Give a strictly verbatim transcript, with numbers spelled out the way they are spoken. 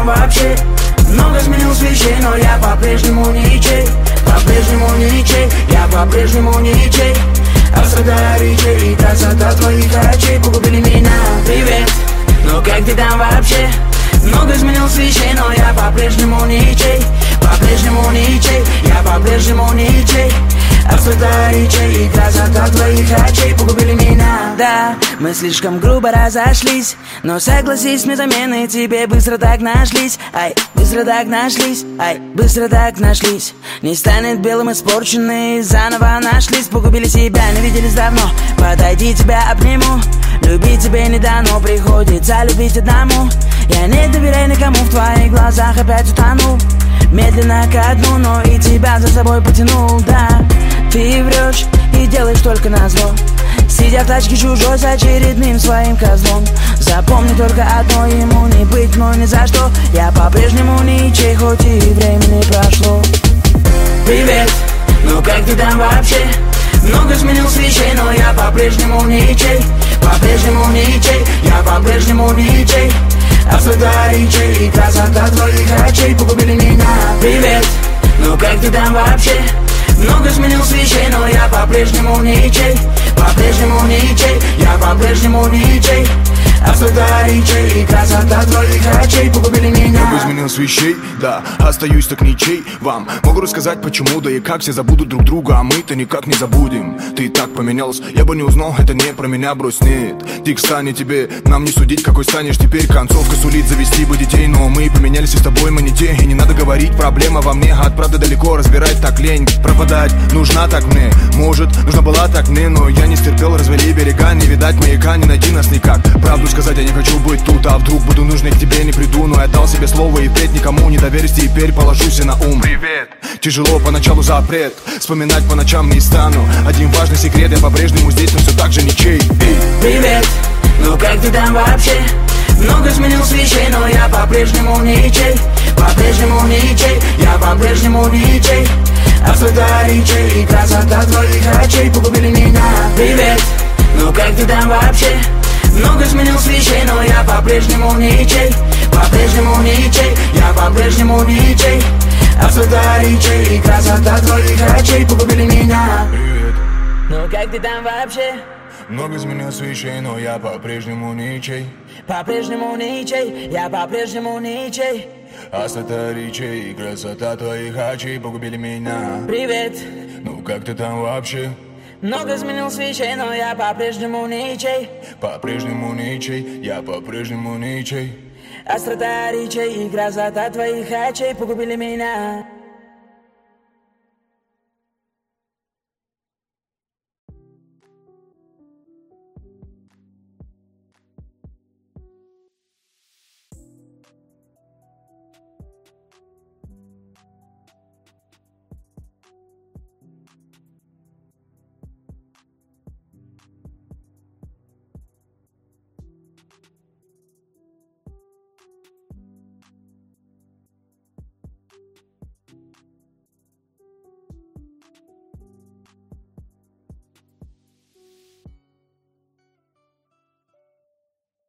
там вообще? Много сменил вещей, но я по-прежнему ничей. По-прежнему ничей, я по-прежнему ничей. Острота речей и красота твоих очей погубили меня. Привет, ну как ты там вообще? Много изменил вещей, но я по-прежнему ничей. По-прежнему ничей, я по-прежнему ничей. Острота речей и красота твоих очей погубили меня. Да, мы слишком грубо разошлись, но согласись, мы замены тебе быстро так нашлись. Ай, быстро так нашлись, ай, быстро так нашлись. Не станет белым испорченный, заново нашлись. Погубили себя, не виделись давно. Подойди, тебя обниму. Любить тебе не дано, приходится любить одному. Я не доверяю никому, в твоих глазах опять утонул. Медленно ко дну, но и тебя за собой потянул, да. Ты врешь и делаешь только назло, сидя в тачке чужой с очередным своим козлом. Запомни только одно, ему не быть мной ни за что. Я по-прежнему ничей, хоть и времени прошло. Привет, ну как ты там вообще? Много сменил вещей, но я по-прежнему ничей. По-прежнему ничей, я по-прежнему ничей. Острота речей и красота твоих очей погубили меня. Привет, ну как ты там вообще? Много сменил вещей, но я по-прежнему ничей. По-прежнему ничей, я по-прежнему ничей. Острота речей и красота твоих очей погубили меня. Много изменил вещей, да, остаюсь так ничей. Вам могу рассказать почему, да и как все забудут друг друга, а мы-то никак не забудем. Ты так поменялся, я бы не узнал, это не про меня, брось, нет. Дик, встань, тебе, нам не судить, какой станешь теперь. Концовка сулит завести бы детей, но мы поменялись и с тобой мы не те. И не надо говорить, проблема во мне, от правды далеко, разбирать так лень. Пропадать нужна так мне, может, нужна была так мне, но я не стерпел, развели берега, не видать маяка, не найти нас никак. Правду сказать, я не хочу быть тут, а вдруг буду нужный, к тебе не приду. Но я дал себе слово и впредь никому не доверюсь, теперь положусь на ум. Привет. Тяжело поначалу запрет, вспоминать по ночам не стану. Один важный секрет, я по-прежнему здесь, но все так же ничей. Эй. Привет, ну как ты там вообще? Много сменил вещей, но я по-прежнему ничей. По-прежнему ничей, я по-прежнему ничей. Острота речей и красота твоих очей погубили меня. Привет, ну как ты там вообще? Много сменил вещей, но я по-прежнему ничей. По-прежнему ничей, я по-прежнему ничей. Острота речей и красота твоих очей погубили меня. Привет. Ну как ты там вообще? Много изменил вещей, но я по-прежнему ничей. По-прежнему ничей, я по-прежнему ничей. Острота речей и красота твоих очей погубили меня. Привет. Ну как ты там вообще? Много изменил вещей, но я по-прежнему ничей. По-прежнему ничей, я по-прежнему ничей. Острота речей и красота твоих очей погубили меня.